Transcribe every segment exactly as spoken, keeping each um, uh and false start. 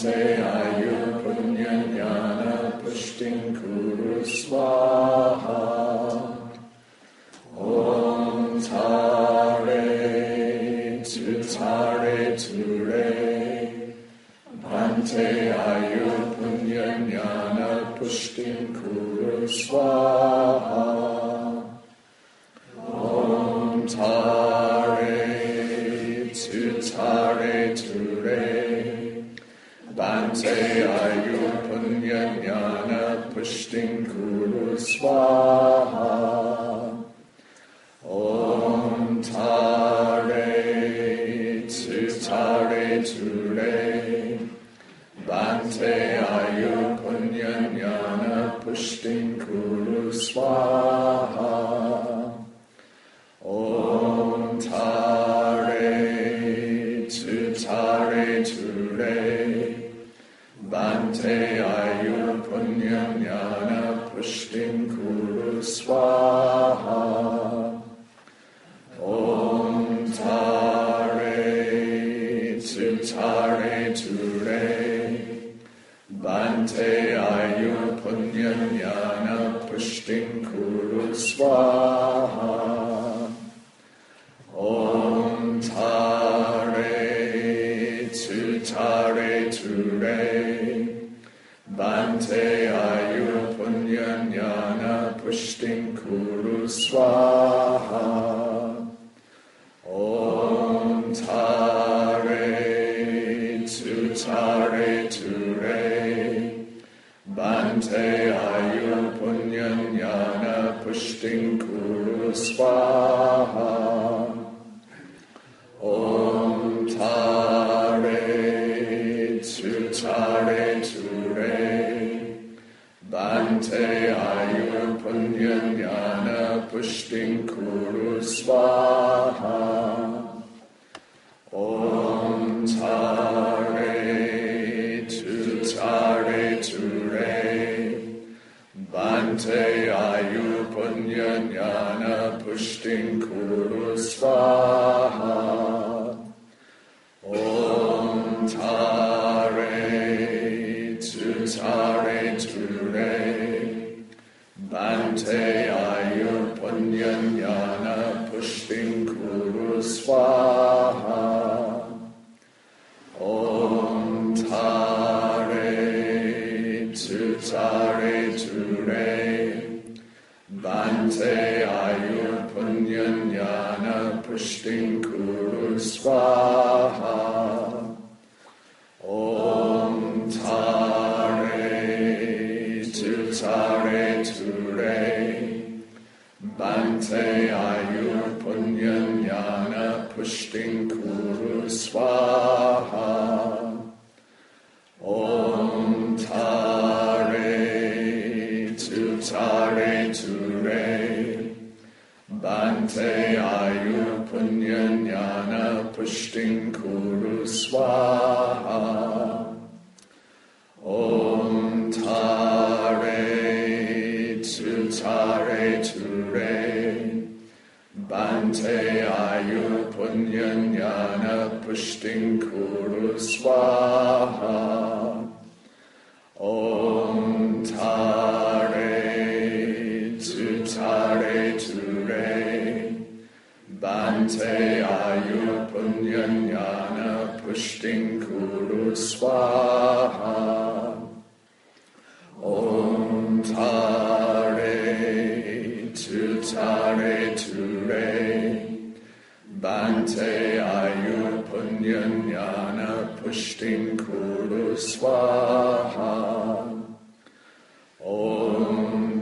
Bhante Ayu Punyanyana Pushtin Kuru Swaha. Om Tare Tu Tare Tu Re. Bhante Ayu Punyanyana Pushtin Kuru Swaha. Om Tare Tu Tare Tu Re. Bhante Ayu Punyanyana Pushtin Kuru Swaha. Om Tare Tu Tare Tu Re. Bhante Ayu Punyanyana Pushtin Kuru Swaha. Om Tare Tu Tare Tu Re. Bhante Ayu Punyanyana Pushtin Kuru Swaha. Om Tare Tu Tare Tu Re. Bhante Ayu Punyanyana Pushtin Kuru Swaha. Om Tare Tu Tare Tu Re. Bhante Ayu Punyanyana Pushtin Kuru Swaha. Om Tare Tu Tare Tu Re. Bhante Ayu Punyanyana Pushtin Kuru Swaha. Om Tare Tu Tare Tu Re. Bhante Ayu Punyanyana Pushtin Kuru Swaha. Om Tare Tu Tare Tu Re. Bhante Ayu Punyanyana Pushtin Kuru Swaha. Om Tare Tu Tare Tu Re. Bhante Ayu Punyanyana Pushtin Kuru Swaha. Om Tare Tu Tare Tu Re. Bhante Ayu Punyanyana Pushtin Kuru Swaha. Om Tare Tu Tare Tu Re. Bhante Ayu Punyanyana Pushtin Kuru Swaha. Om Tare Tu Tare Tu Re. Bhante Ayu Punyanyana Pushtin Kuru Swaha. Om Tare Tu Tare Tu Re. Bhante Ayu Punyanyana Pushtin Kuru Swaha. Om Tare Tu Tare Tu Re. Bhante Ayu Punyanyana Pushtin Kuru Swaha. Om Tare Tu Tare Tu Re. Bhante Ayu Punyanyana Pushtin Kuru Swaha. Om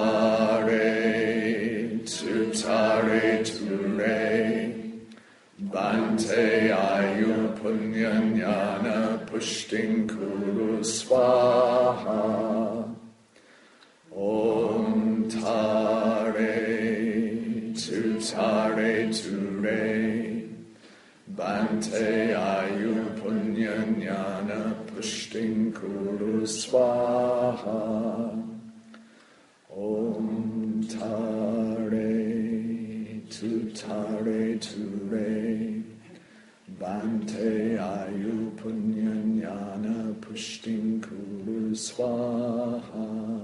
Tare Tu Tare Tu Re. Bhante Ayu Punyanyana Pushtin Kuru Swaha. Om Tare Tu Tare Tu Re. Bhante Ayu Punyanyana Pushtin Kuru Swaha. Om Tare Tu Tare Tu Re. Bhante Ayu Punyanyana Pushtin Swaha.